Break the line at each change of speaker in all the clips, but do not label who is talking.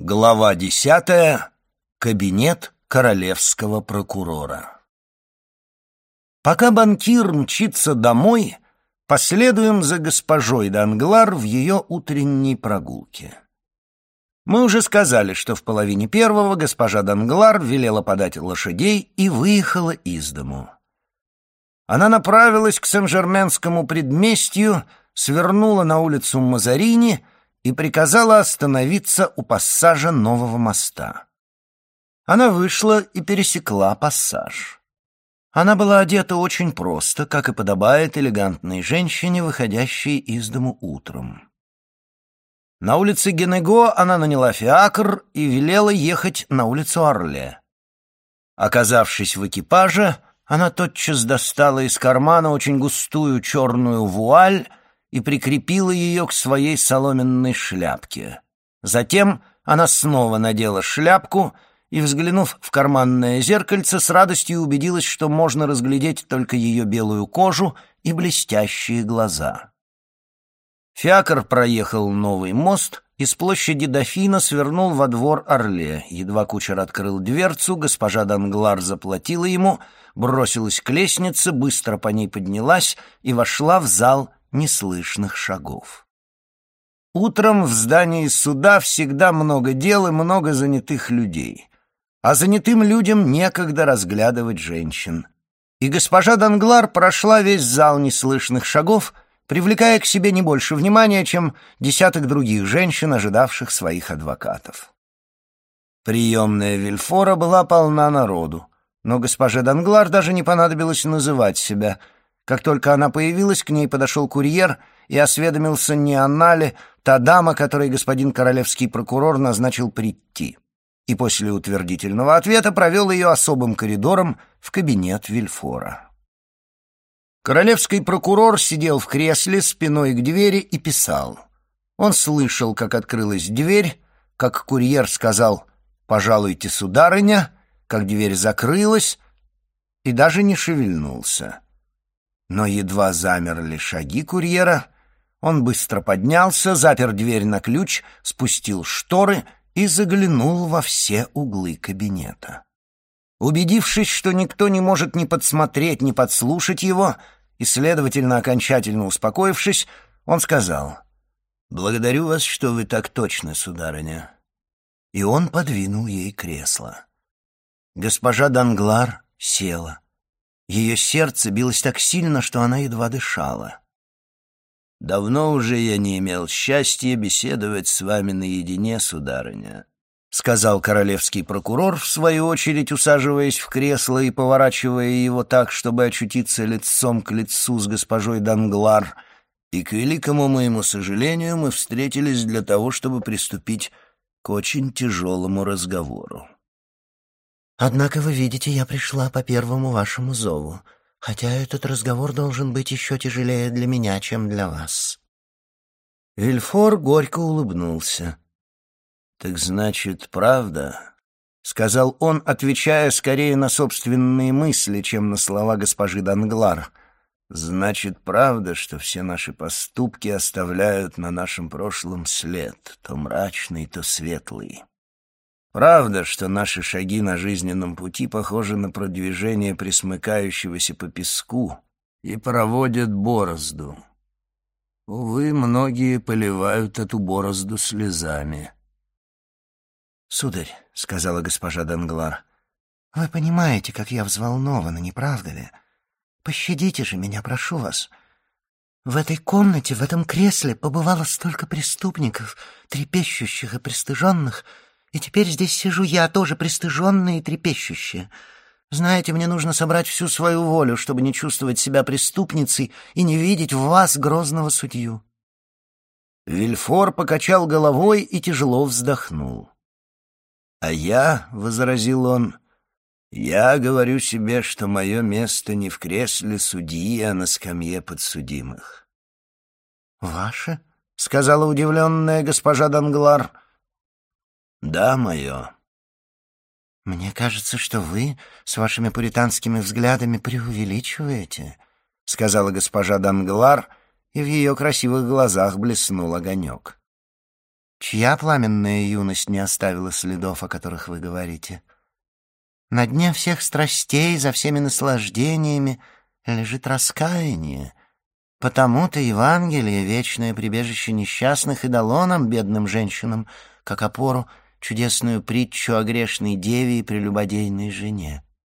Глава 10. Кабинет королевского прокурора. Пока банкир мчится домой, последуем за госпожой Данглар в ее утренней прогулке. Мы уже сказали, что в 12:30 госпожа Данглар велела подать лошадей и выехала из дому. Она направилась к Сен-Жерменскому предместью, свернула на улицу Мазарини и приказала остановиться у пассажа нового моста. Она вышла и пересекла пассаж. Она была одета очень просто, как и подобает элегантной женщине, выходящей из дому утром. На улице Генего она наняла фиакр и велела ехать на улицу Арле. Оказавшись в экипаже, она тотчас достала из кармана очень густую черную вуаль и прикрепила ее к своей соломенной шляпке. Затем она снова надела шляпку и, взглянув в карманное зеркальце, с радостью убедилась, что можно разглядеть только ее белую кожу и блестящие глаза. Фиакр проехал новый мост и с площади Дофина свернул во двор Арле. Едва кучер открыл дверцу, госпожа Данглар заплатила ему, бросилась к лестнице, быстро по ней поднялась и вошла в зал неслышных шагов. Утром в здании суда всегда много дел и много занятых людей, а занятым людям некогда разглядывать женщин. И госпожа Данглар прошла весь зал неслышных шагов, привлекая к себе не больше внимания, чем десяток других женщин, ожидавших своих адвокатов. Приемная Вильфора была полна народу, но госпоже Данглар даже не понадобилось называть себя. Как только она появилась, к ней подошел курьер и осведомился, не она ли та дама, которой господин королевский прокурор назначил прийти, и после утвердительного ответа провел ее особым коридором в кабинет Вильфора. Королевский прокурор сидел в кресле спиной к двери и писал. Он слышал, как открылась дверь, как курьер сказал «Пожалуйте, сударыня», как дверь закрылась, и даже не шевельнулся. Но едва замерли шаги курьера, он быстро поднялся, запер дверь на ключ, спустил шторы и заглянул во все углы кабинета. Убедившись, что никто не может ни подсмотреть, ни подслушать его, и, следовательно, окончательно успокоившись, он сказал: «Благодарю вас, что вы так точны, сударыня». И он подвинул ей кресло. Госпожа Данглар села. Ее сердце билось так сильно, что она едва дышала. «Давно уже я не имел счастья беседовать с вами наедине, сударыня», — сказал королевский прокурор, в свою очередь усаживаясь в кресло и поворачивая его так, чтобы очутиться лицом к лицу с госпожой Данглар, «и, к великому моему сожалению, мы встретились для того, чтобы приступить к очень тяжелому разговору».
«Однако, вы видите, я пришла по первому вашему зову, хотя этот разговор должен быть еще тяжелее для меня, чем для вас».
Вильфор горько улыбнулся. «Так значит, правда?» — сказал он, отвечая скорее на собственные мысли, чем на слова госпожи Данглар. «Значит, правда, что все наши поступки оставляют на нашем прошлом след, то мрачный, то светлый. Правда, что наши шаги на жизненном пути похожи на продвижение пресмыкающегося по песку и проводят борозду. Увы, многие поливают эту борозду слезами».
«Сударь», — сказала госпожа Данглар, — «вы понимаете, как я взволнована, не правда ли? Пощадите же меня, прошу вас. В этой комнате, в этом кресле побывало столько преступников, трепещущих и пристыженных, и теперь здесь сижу я, тоже пристыженная и трепещущая. Знаете, мне нужно собрать всю свою волю, чтобы не чувствовать себя преступницей и не видеть в вас грозного судью».
Вильфор покачал головой и тяжело вздохнул. «А я, — возразил он, — я говорю себе, что мое место не в кресле судьи, а на скамье подсудимых».
«Ваше?»
— сказала удивленная госпожа Данглар. «Да, мое».
«Мне кажется, что вы с вашими пуританскими взглядами преувеличиваете», — сказала госпожа Данглар, и в ее красивых глазах блеснул огонек. Чья пламенная юность не оставила следов, о которых вы говорите? На дне всех страстей, за всеми наслаждениями лежит раскаяние. Потому-то Евангелие, вечное прибежище несчастных, и дало нам, бедным женщинам, как опору, чудесную притчу о грешной деве и прелюбодейной жене.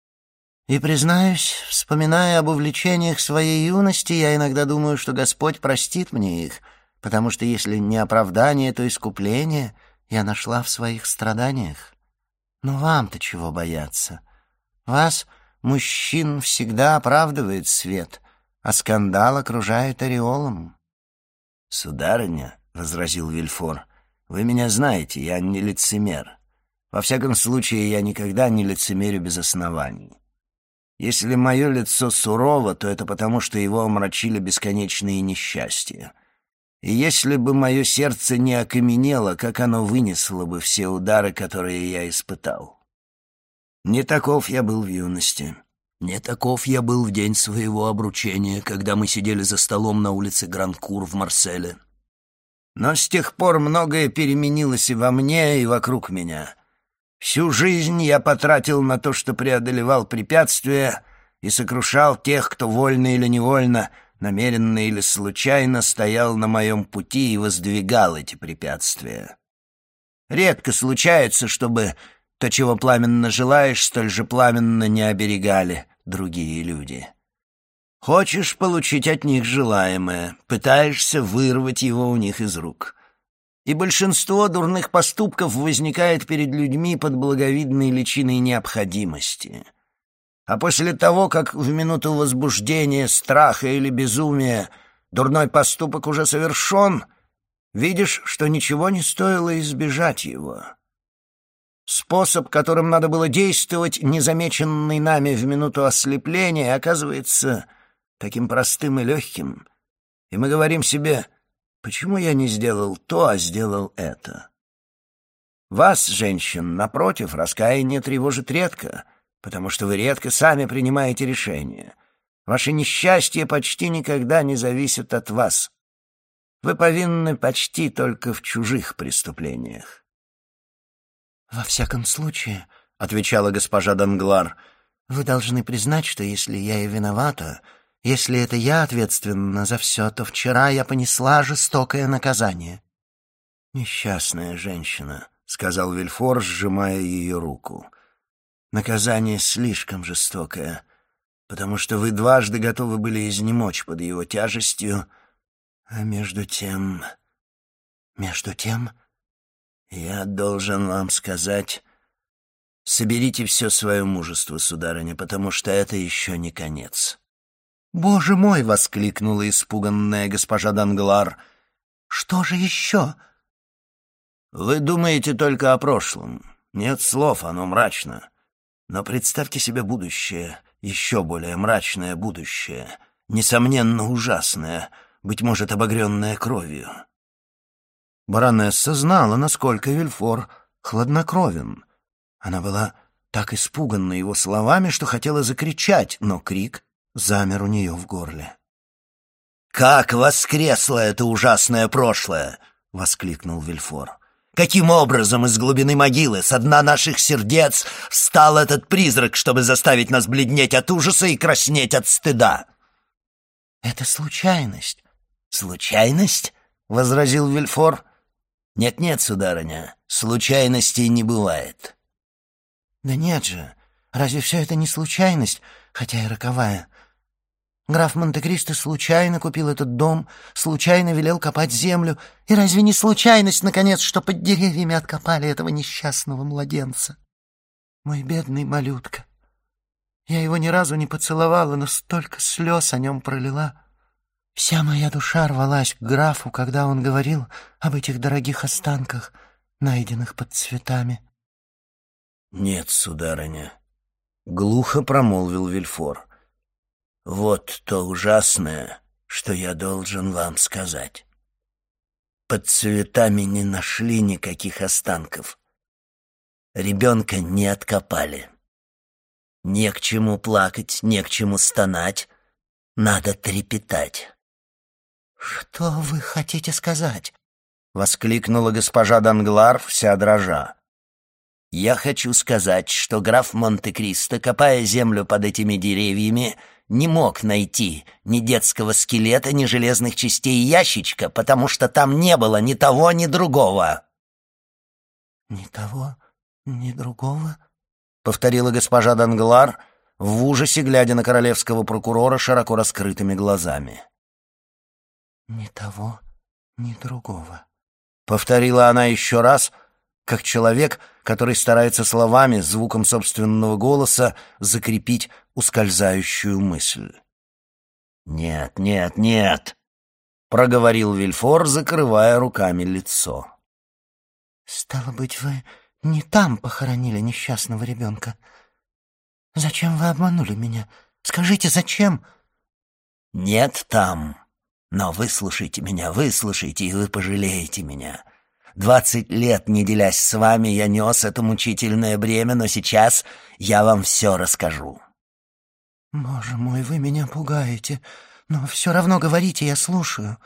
И, признаюсь, вспоминая об увлечениях своей юности, я иногда думаю, что Господь простит мне их, потому что если не оправдание, то искупление я нашла в своих страданиях. Но вам-то чего бояться? Вас, мужчин, всегда оправдывает свет, а скандал окружает ореолом.
«Сударыня», — возразил Вильфор, — «вы меня знаете, я не лицемер. Во всяком случае, я никогда не лицемерю без оснований. Если мое лицо сурово, то это потому, что его омрачили бесконечные несчастья. И если бы мое сердце не окаменело, как оно вынесло бы все удары, которые я испытал? Не таков я был в юности. Не таков я был в день своего обручения, когда мы сидели за столом на улице Гран-Кур в Марселе. Но с тех пор многое переменилось и во мне, и вокруг меня. Всю жизнь я потратил на то, что преодолевал препятствия и сокрушал тех, кто вольно или невольно, намеренно или случайно стоял на моем пути и воздвигал эти препятствия. Редко случается, чтобы то, чего пламенно желаешь, столь же пламенно не оберегали другие люди. Хочешь получить от них желаемое, пытаешься вырвать его у них из рук. И большинство дурных поступков возникает перед людьми под благовидной личиной необходимости. А после того, как в минуту возбуждения, страха или безумия дурной поступок уже совершен, видишь, что ничего не стоило избежать его. Способ, которым надо было действовать, незамеченный нами в минуту ослепления, оказывается таким простым и легким, и мы говорим себе: почему я не сделал то, а сделал это? Вас, женщин, напротив, раскаяние тревожит редко, потому что вы редко сами принимаете решения. Ваше несчастье почти никогда не зависит от вас. Вы повинны почти только в чужих преступлениях.
«Во всяком случае, — отвечала госпожа Данглар, — вы должны признать, что если я и виновата, если это я ответственна за все, то вчера я понесла жестокое наказание».
«Несчастная женщина», — сказал Вильфор, сжимая ее руку. «Наказание слишком жестокое, потому что вы дважды готовы были изнемочь под его тяжестью, а между тем...»
«Между тем...»
«Я должен вам сказать, соберите все свое мужество, сударыня, потому что это еще не конец».
«Боже мой!» — воскликнула испуганная госпожа Данглар. «Что же еще?»
«Вы думаете только о прошлом. Нет слов, оно мрачно. Но представьте себе будущее, еще более мрачное будущее, несомненно ужасное, быть может, обогренное кровью».
Баронесса знала, насколько Вильфор хладнокровен. Она была так испуганна его словами, что хотела закричать, но крик замер у нее в горле.
«Как воскресло это ужасное прошлое!» — воскликнул Вильфор. «Каким образом из глубины могилы, со дна наших сердец, встал этот призрак, чтобы заставить нас бледнеть от ужаса и краснеть от стыда?»
«Это случайность».
«Случайность?» — возразил Вильфор. «Нет-нет, сударыня, случайностей не бывает».
«Да нет же, разве все это не случайность, хотя и роковая? Граф Монте-Кристо случайно купил этот дом, случайно велел копать землю, и разве не случайность, наконец, что под деревьями откопали этого несчастного младенца? Мой бедный малютка. Я его ни разу не поцеловала, но столько слез о нем пролила. Вся моя душа рвалась к графу, когда он говорил об этих дорогих останках, найденных под цветами».
«Нет, сударыня», — глухо промолвил Вильфор. «Вот то ужасное, что я должен вам сказать. Под цветами не нашли никаких останков. Ребенка не откопали. Не к чему плакать, не к чему стонать. Надо трепетать».
«Что вы хотите сказать?»
воскликнула госпожа Данглар, вся дрожа. «Я хочу сказать, что граф Монте-Кристо, копая землю под этими деревьями, не мог найти ни детского скелета, ни железных частей ящичка, потому что там не было ни того, ни другого».
«Ни того, ни другого?»
— повторила госпожа Данглар, в ужасе глядя на королевского прокурора широко раскрытыми глазами.
«Ни того, ни другого»,
— повторила она еще раз, как человек, который старается словами, звуком собственного голоса закрепить ускользающую мысль. «Нет, нет, нет», — проговорил Вильфор, закрывая руками лицо.
«Стало быть, вы не там похоронили несчастного ребенка? Зачем вы обманули меня? Скажите, зачем?»
«Нет там. Но выслушайте меня, выслушайте, и вы пожалеете меня. 20 лет, не делясь с вами, я нес это мучительное бремя, но сейчас я вам все расскажу».
«Боже мой, вы меня пугаете, но все равно говорите, я слушаю».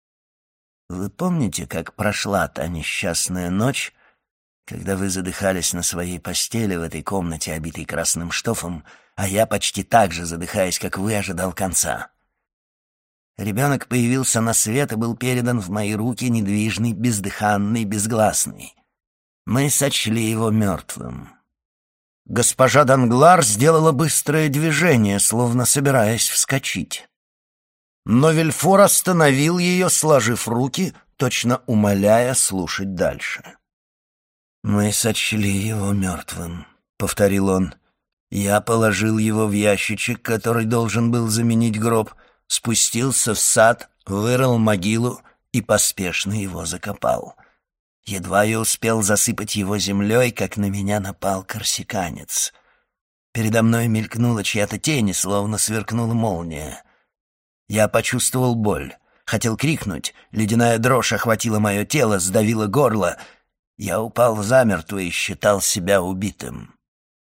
«Вы помните, как прошла та несчастная ночь, когда вы задыхались на своей постели в этой комнате, обитой красным штофом, а я почти так же, задыхаясь, как вы, ожидал конца? Ребенок появился на свет и был передан в мои руки недвижный, бездыханный, безгласный. Мы сочли его мертвым». Госпожа Данглар сделала быстрое движение, словно собираясь вскочить. Но Вильфор остановил ее, сложив руки, точно умоляя слушать дальше. «Мы сочли его мертвым», — повторил он. «Я положил его в ящичек, который должен был заменить гроб, спустился в сад, вырыл могилу и поспешно его закопал. Едва я успел засыпать его землей, как на меня напал корсиканец. Передо мной мелькнула чья-то тень, словно сверкнула молния. Я почувствовал боль, хотел крикнуть, ледяная дрожь охватила мое тело, сдавила горло. Я упал замертво и считал себя убитым.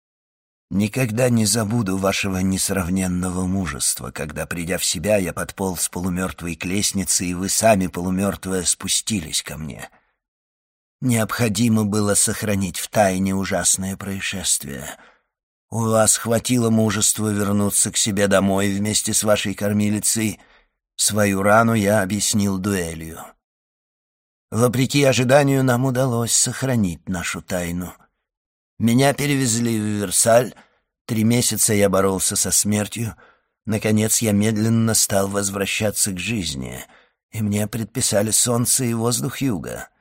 Никогда не забуду вашего несравненного мужества, когда, придя в себя, я подполз полумертвой к лестнице, и вы сами, полумертвые, спустились ко мне. Необходимо было сохранить в тайне ужасное происшествие. У вас хватило мужества вернуться к себе домой вместе с вашей кормилицей. Свою рану я объяснил дуэлью. Вопреки ожиданию, нам удалось сохранить нашу тайну. Меня перевезли в Версаль. 3 месяца я боролся со смертью. Наконец я медленно стал возвращаться к жизни, и мне предписали солнце и воздух юга.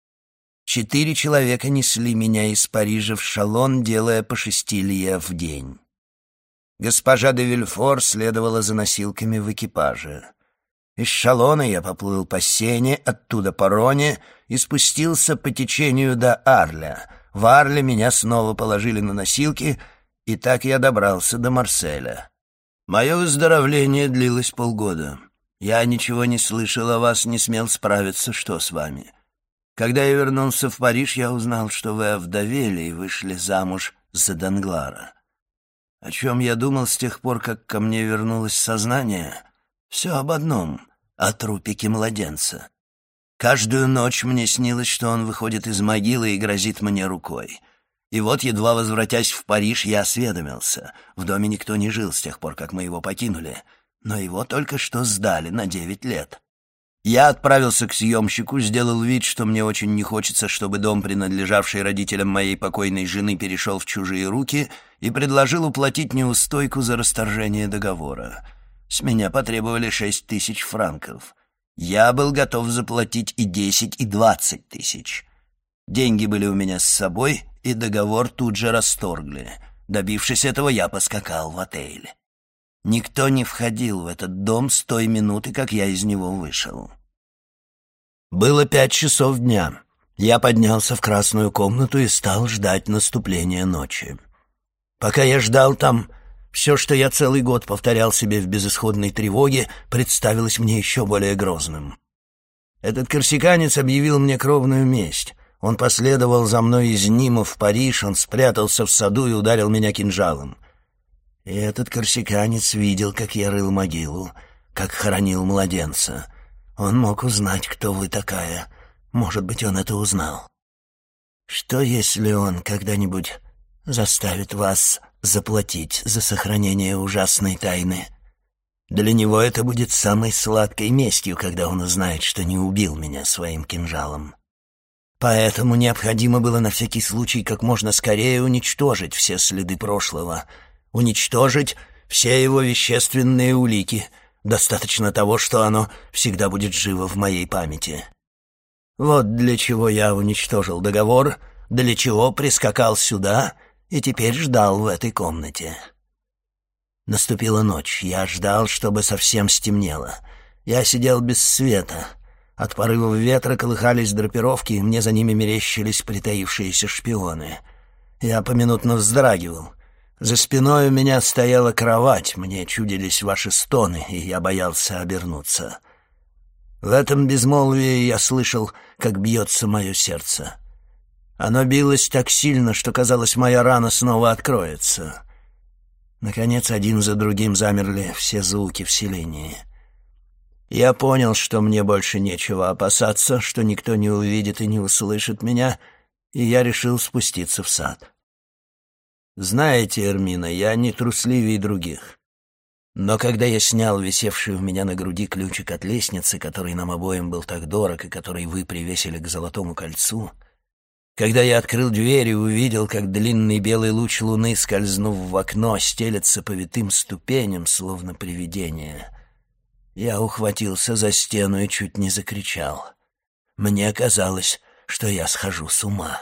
4 человека несли меня из Парижа в Шалон, делая по 6 лье в день. Госпожа де Вильфор следовала за носилками в экипаже. Из Шалона я поплыл по Сене, оттуда по Роне и спустился по течению до Арля. В Арле меня снова положили на носилки, и так я добрался до Марселя. Мое выздоровление длилось полгода. Я ничего не слышал о вас, не смел справиться, что с вами. Когда я вернулся в Париж, я узнал, что вы овдовели и вышли замуж за Данглара. О чем я думал с тех пор, как ко мне вернулось сознание? Все об одном — о трупике младенца. Каждую ночь мне снилось, что он выходит из могилы и грозит мне рукой. И вот, едва возвратясь в Париж, я осведомился. В доме никто не жил с тех пор, как мы его покинули, но его только что сдали на 9 лет. Я отправился к съемщику, сделал вид, что мне очень не хочется, чтобы дом, принадлежавший родителям моей покойной жены, перешел в чужие руки, и предложил уплатить неустойку за расторжение договора. С меня потребовали 6 000 франков. Я был готов заплатить и 10, и 20 тысяч. Деньги были у меня с собой, и договор тут же расторгли. Добившись этого, я поскакал в отель. Никто не входил в этот дом с той минуты, как я из него вышел. Было 5 часов дня. Я поднялся в красную комнату и стал ждать наступления ночи. Пока я ждал там, все, что я целый год повторял себе в безысходной тревоге, представилось мне еще более грозным. Этот корсиканец объявил мне кровную месть. Он последовал за мной из Нима в Париж, он спрятался в саду и ударил меня кинжалом. И этот корсиканец видел, как я рыл могилу, как хоронил младенца. Он мог узнать, кто вы такая. Может быть, он это узнал. Что, если он когда-нибудь заставит вас заплатить за сохранение ужасной тайны? Для него это будет самой сладкой местью, когда он узнает, что не убил меня своим кинжалом. Поэтому необходимо было на всякий случай как можно скорее уничтожить все следы прошлого, уничтожить все его вещественные улики. Достаточно того, что оно всегда будет живо в моей памяти. Вот для чего я уничтожил договор, для чего прискакал сюда и теперь ждал в этой комнате. Наступила ночь, я ждал, чтобы совсем стемнело. Я сидел без света. От порывов ветра колыхались драпировки, и мне за ними мерещились притаившиеся шпионы. Я поминутно вздрагивал. За спиной у меня стояла кровать, мне чудились ваши стоны, и я боялся обернуться. В этом безмолвии я слышал, как бьется мое сердце. Оно билось так сильно, что, казалось, моя рана снова откроется. Наконец, один за другим замерли все звуки в селении. Я понял, что мне больше нечего опасаться, что никто не увидит и не услышит меня, и я решил спуститься в сад. Знаете, Эрмина, я не трусливее других. Но когда я снял висевший у меня на груди ключик от лестницы, который нам обоим был так дорог и который вы привесили к золотому кольцу, когда я открыл дверь и увидел, как длинный белый луч луны, скользнув в окно, стелется по витым ступеням, словно привидение, я ухватился за стену и чуть не закричал. Мне казалось, что я схожу с ума.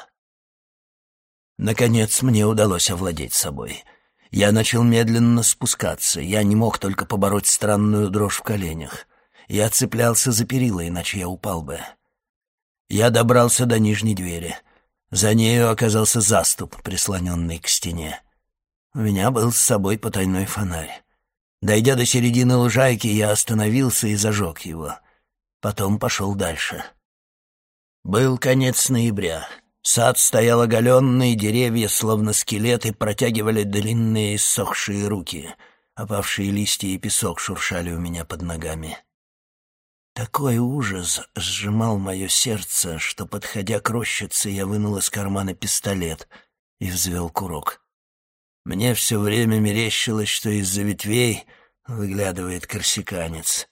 Наконец мне удалось овладеть собой. Я начал медленно спускаться. Я не мог только побороть странную дрожь в коленях. Я цеплялся за перила, иначе я упал бы. Я добрался до нижней двери. За нею оказался заступ, прислоненный к стене. У меня был с собой потайной фонарь. Дойдя до середины лужайки, я остановился и зажег его. Потом пошел дальше. Был конец ноября. Сад стоял оголенный, деревья, словно скелеты, протягивали длинные иссохшие руки. Опавшие листья и песок шуршали у меня под ногами. Такой ужас сжимал мое сердце, что, подходя к рощице, я вынул из кармана пистолет и взвел курок. Мне все время мерещилось, что из-за ветвей выглядывает корсиканец.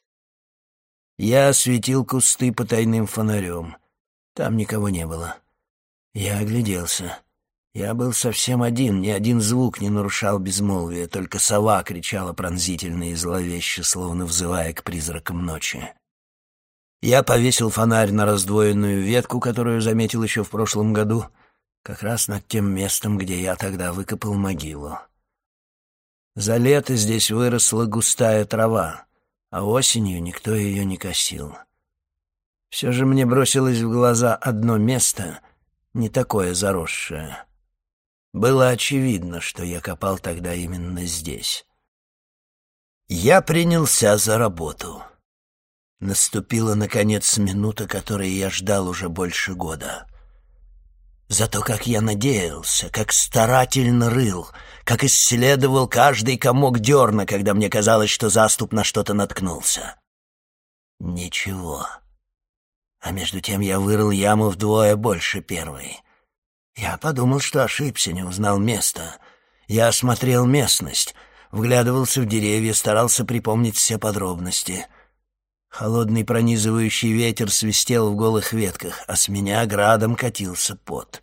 Я осветил кусты потайным фонарем. Там никого не было. Я огляделся. Я был совсем один, ни один звук не нарушал безмолвия, только сова кричала пронзительно и зловеще, словно взывая к призракам ночи. Я повесил фонарь на раздвоенную ветку, которую заметил еще в прошлом году, как раз над тем местом, где я тогда выкопал могилу. За лето здесь выросла густая трава, а осенью никто ее не косил. Все же мне бросилось в глаза одно место, не такое заросшее. Было очевидно, что я копал тогда именно здесь. Я принялся за работу. Наступила, наконец, минута, которой я ждал уже больше года. Зато как я надеялся, как старательно рыл, как исследовал каждый комок дерна, когда мне казалось, что заступ на что-то наткнулся. Ничего. А между тем я вырыл яму вдвое больше первой. Я подумал, что ошибся, не узнал места. Я осмотрел местность, вглядывался в деревья, старался припомнить все подробности. Холодный пронизывающий ветер свистел в голых ветках, а с меня градом катился пот.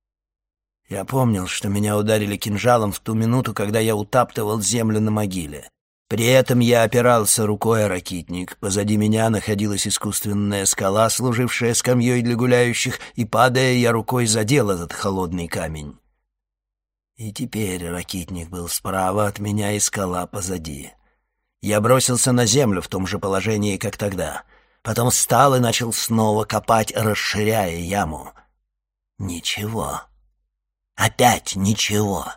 Я помнил, что меня ударили кинжалом в ту минуту, когда я утаптывал землю на могиле. При этом я опирался рукой о ракитник. Позади меня находилась искусственная скала, служившая скамьей для гуляющих, и, падая, я рукой задел этот холодный камень. И теперь ракитник был справа от меня и скала позади. Я бросился на землю в том же положении, как тогда. Потом встал и начал снова копать, расширяя яму. Ничего. Опять ничего.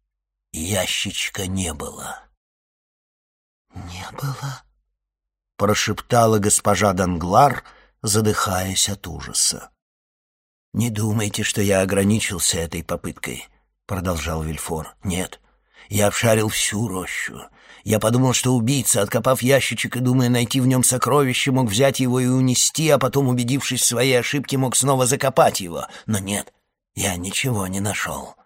Ящичка не было. «Не было», — прошептала госпожа Данглар, задыхаясь от ужаса. «Не думайте, что я ограничился этой попыткой», — продолжал Вильфор. «Нет, Я обшарил всю рощу. Я подумал, что убийца, откопав ящичек и думая найти в нем сокровище, мог взять его и унести, а потом, убедившись в своей ошибке, мог снова закопать его. Но нет, я ничего не нашел.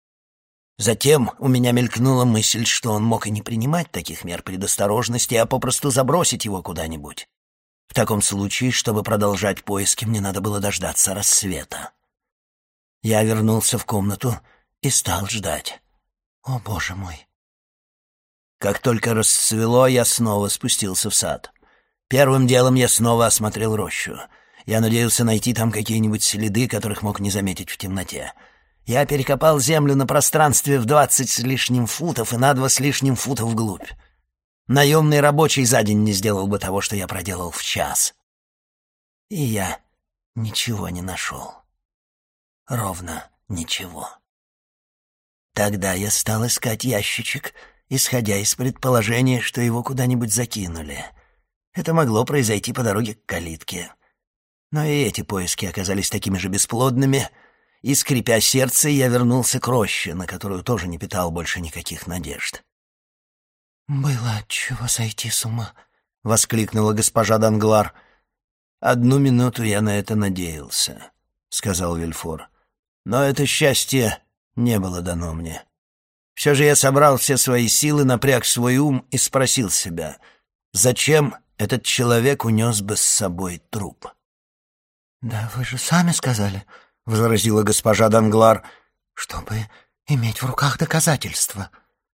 Затем у меня мелькнула мысль, что он мог и не принимать таких мер предосторожности, а попросту забросить его куда-нибудь. В таком случае, чтобы продолжать поиски, мне надо было дождаться рассвета. Я вернулся в комнату и стал ждать.
О, Боже мой!
Как только расцвело, я снова спустился в сад. Первым делом я снова осмотрел рощу. Я надеялся найти там какие-нибудь следы, которых мог не заметить в темноте. Я перекопал землю на пространстве в 20 с лишним футов и на 2 с лишним футов вглубь. Наемный рабочий за день не сделал бы того, что я проделал в час. И я ничего не нашел. Ровно ничего. Тогда я стал искать ящичек, исходя из предположения, что его куда-нибудь закинули. Это могло произойти по дороге к калитке. Но и эти поиски оказались такими же бесплодными, и, скрипя сердце, я вернулся к роще, на которую тоже не питал больше никаких надежд.
«Было отчего сойти с ума»,
— воскликнула госпожа Данглар. «1 минуту я на это надеялся», — сказал Вильфор. «Но это счастье не было дано мне. Все же я собрал все свои силы, напряг свой ум и спросил себя, зачем этот человек унес бы с собой труп?»
«Да вы же сами сказали», —
возразила госпожа Данглар,
— «чтобы иметь в руках доказательства».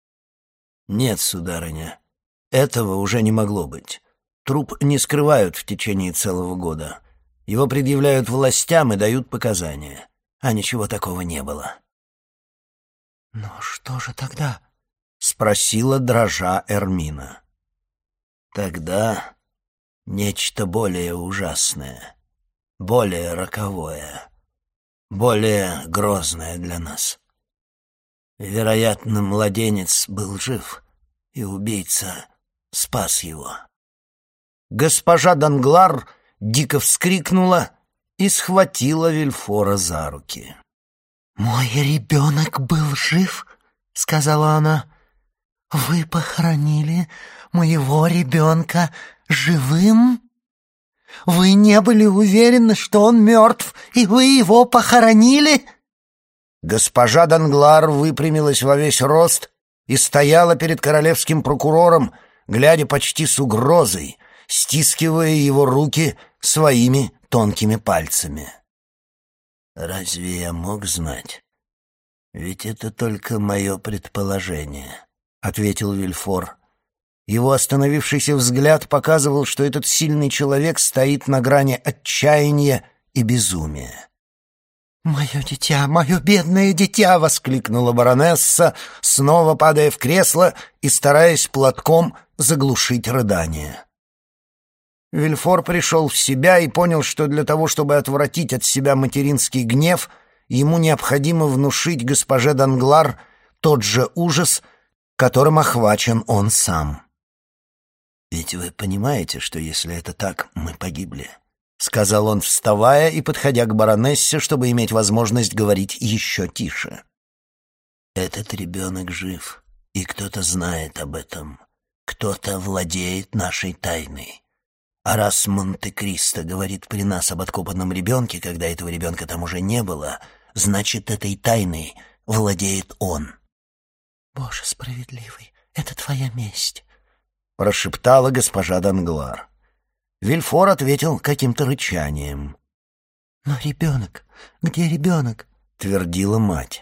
«Нет, сударыня, этого уже не могло быть. Труп не скрывают в течение целого года. Его предъявляют властям и дают показания. А ничего такого не было».
«Но что же тогда?»
— спросила дрожа Эрмина. «Тогда нечто более ужасное, более роковое, более грозное для нас. Вероятно, младенец был жив, и убийца спас его». Госпожа Данглар дико вскрикнула и схватила Вильфора за руки.
«Мой ребенок был жив?» — сказала она. «Вы похоронили моего ребенка живым? Вы не были уверены, что он мертв, и вы его похоронили?»
Госпожа Данглар выпрямилась во весь рост и стояла перед королевским прокурором, глядя почти с угрозой, стискивая его руки своими тонкими пальцами. «Разве я мог знать? Ведь это только мое предположение», — ответил Вильфор. Его остановившийся взгляд показывал, что этот сильный человек стоит на грани отчаяния и безумия.
«Мое дитя, мое бедное дитя!» —
воскликнула баронесса, снова падая в кресло и стараясь платком заглушить рыдание. Вильфор пришел в себя и понял, что для того, чтобы отвратить от себя материнский гнев, ему необходимо внушить госпоже Данглар тот же ужас, которым охвачен он сам. «Ведь вы понимаете, что если это так, мы погибли», — сказал он, вставая и подходя к баронессе, чтобы иметь возможность говорить еще тише. «Этот ребенок жив, и кто-то знает об этом, кто-то владеет нашей тайной. А раз Монте-Кристо говорит при нас об откопанном ребенке, когда этого ребенка там уже не было, значит, этой тайной владеет он».
«Боже справедливый, это твоя месть»,
— прошептала госпожа Данглар. Вильфор ответил каким-то рычанием.
«Но ребенок, где ребенок?»
— твердила мать.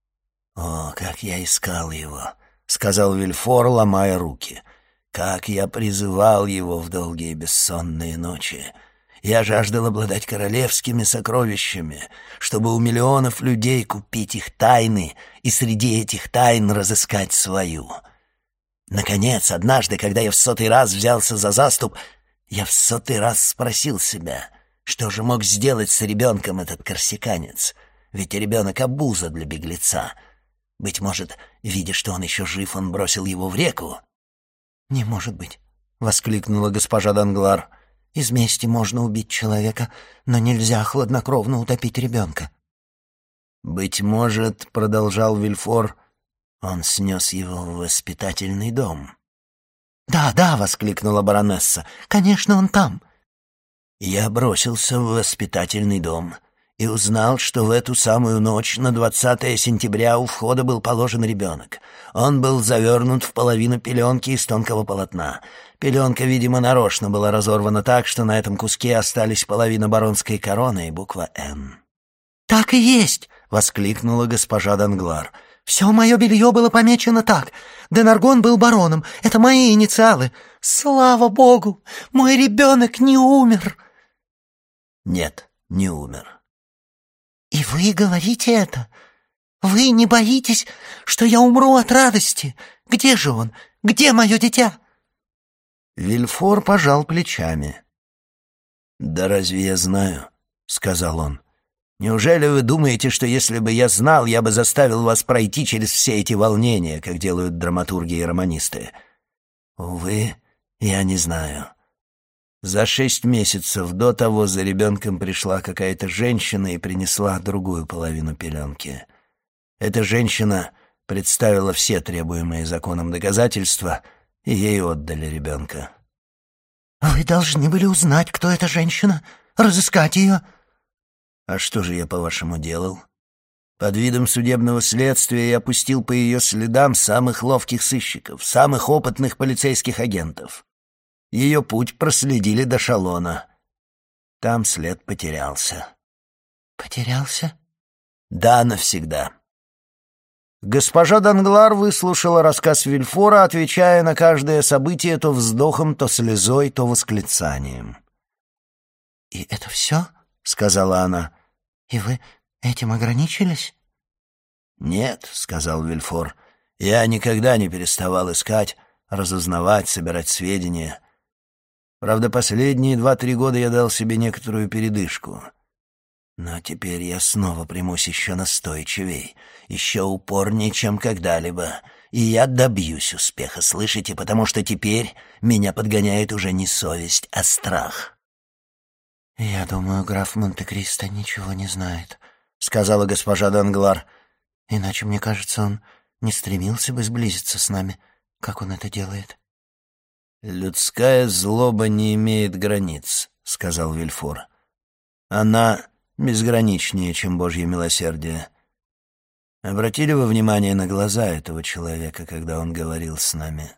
«О, как я искал его!» — сказал Вильфор, ломая руки. «Как я призывал его в долгие бессонные ночи! Я жаждал обладать королевскими сокровищами, чтобы у миллионов людей купить их тайны и среди этих тайн разыскать свою. Наконец, однажды, когда я в 100-й раз взялся за заступ, я в 100-й раз спросил себя, что же мог сделать с ребенком этот корсиканец, ведь ребенок — обуза для беглеца. Быть может, видя, что он еще жив, он бросил его в реку?»
«Не может быть», — воскликнула госпожа Данглар. «Из мести можно убить человека, но нельзя хладнокровно утопить ребенка».
«Быть может, — продолжал Вильфор, Он снес его в воспитательный дом.
«Да, да!» — воскликнула баронесса. «Конечно, он там!»
Я бросился в воспитательный дом и узнал, что в эту самую ночь на 20 сентября у входа был положен ребенок. Он был завернут в половину пеленки из тонкого полотна. Пеленка, видимо, нарочно была разорвана так, что на этом куске остались половина баронской короны и буква «Н».
«Так и есть!» — воскликнула госпожа Данглар. «Все мое белье было помечено так. Денаргон был бароном. Это мои инициалы. Слава богу! Мой ребенок не умер!»
«Нет, не умер».
«И вы говорите это? Вы не боитесь, что я умру от радости? Где же он? Где мое дитя?»
Вильфор пожал плечами. «Да разве я знаю?» — сказал он. «Неужели вы думаете, что если бы я знал, я бы заставил вас пройти через все эти волнения, как делают драматурги и романисты? Увы, я не знаю. За 6 месяцев до того за ребенком пришла какая-то женщина и принесла другую половину пеленки. Эта женщина представила все требуемые законом доказательства, и ей отдали ребенка».
«Вы должны были узнать, кто эта женщина, разыскать ее».
«А что же я, по-вашему, делал? Под видом судебного следствия я пустил по ее следам самых ловких сыщиков, самых опытных полицейских агентов. Ее путь проследили до Шалона. Там след потерялся».
«Потерялся?»
«Да, навсегда». Госпожа Данглар выслушала рассказ Вильфора, отвечая на каждое событие то вздохом, то слезой, то восклицанием.
«И это все?»
— сказала она.
«И вы этим ограничились?»
«Нет», — сказал Вильфор, — «я никогда не переставал искать, разузнавать, собирать сведения. Правда, последние 2-3 года я дал себе некоторую передышку. Но теперь я снова примусь еще настойчивей, еще упорнее, чем когда-либо, и я добьюсь успеха, слышите, потому что теперь меня подгоняет уже не совесть, а страх».
«Я думаю, граф Монте-Кристо ничего не знает», —
сказала госпожа Данглар.
«Иначе, мне кажется, он не стремился бы сблизиться с нами, как он это делает».
«Людская злоба не имеет границ», — сказал Вильфор. «Она безграничнее, чем Божье милосердие. Обратили вы внимание на глаза этого человека, когда он говорил с нами?»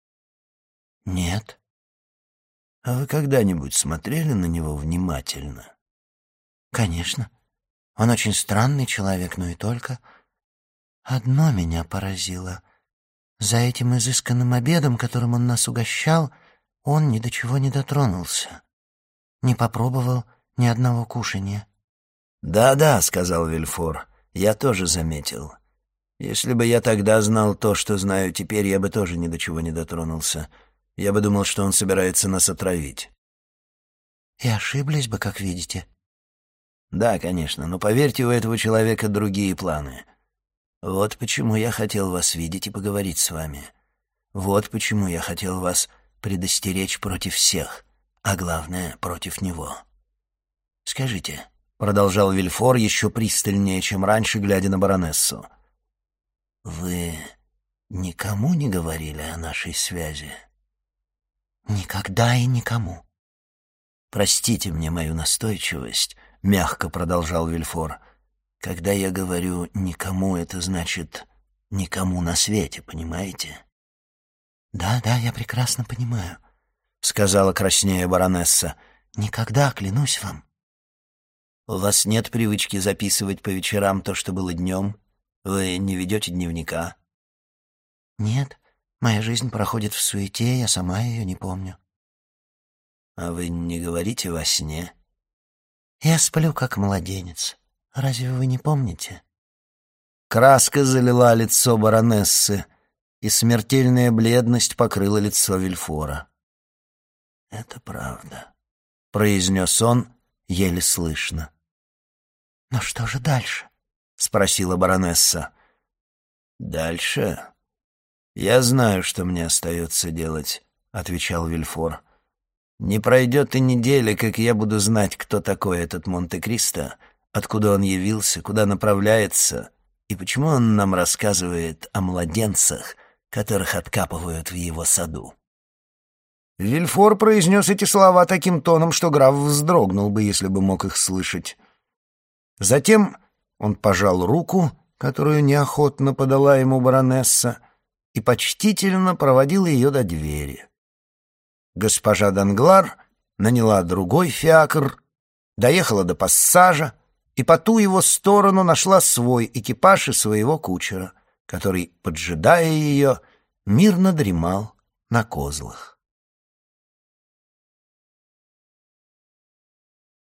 «Нет».
«А вы когда-нибудь смотрели на него внимательно?»
«Конечно. Он очень странный человек, но и только. Одно меня поразило. За этим изысканным обедом, которым он нас угощал, он ни до чего не дотронулся. Не попробовал ни одного кушанья».
«Да-да», — сказал Вильфор, — «я тоже заметил. Если бы я тогда знал то, что знаю теперь, я бы тоже ни до чего не дотронулся. Я бы думал, что он собирается нас отравить».
«И ошиблись бы, как видите».
«Да, конечно, но поверьте, у этого человека другие планы. Вот почему я хотел вас видеть и поговорить с вами. Вот почему я хотел вас предостеречь против всех, а главное, против него. Скажите», — продолжал Вильфор еще пристальнее, чем раньше, глядя на баронессу, — «вы никому не говорили о нашей связи?»
«Никогда и никому».
«Простите мне мою настойчивость», — мягко продолжал Вильфор. «Когда я говорю «никому», это значит «никому на свете», понимаете?»
«Да, да, я прекрасно понимаю»,
— сказала краснея баронесса.
«Никогда, клянусь вам».
«У вас нет привычки записывать по вечерам то, что было днем? Вы не ведете дневника?»
«Нет, моя жизнь проходит в суете, я сама ее не помню».
«А вы не говорите во сне?»
«Я сплю, как младенец. Разве вы не помните?»
Краска залила лицо баронессы, и смертельная бледность покрыла лицо Вильфора. «Это правда», — произнес он еле слышно.
«Но что же дальше?»
— спросила баронесса. «Дальше? Я знаю, что мне остается делать», — отвечал Вильфор. «Не пройдет и недели, как я буду знать, кто такой этот Монте-Кристо, откуда он явился, куда направляется И почему он нам рассказывает о младенцах, которых откапывают в его саду?» Вильфор произнес эти слова таким тоном, что граф вздрогнул бы, если бы мог их слышать. Затем он пожал руку, которую неохотно подала ему баронесса, и почтительно проводил ее до двери. Госпожа Данглар наняла другой фиакр, доехала до пассажа и по ту его сторону нашла свой экипаж и своего кучера, который, поджидая ее, мирно дремал на козлах.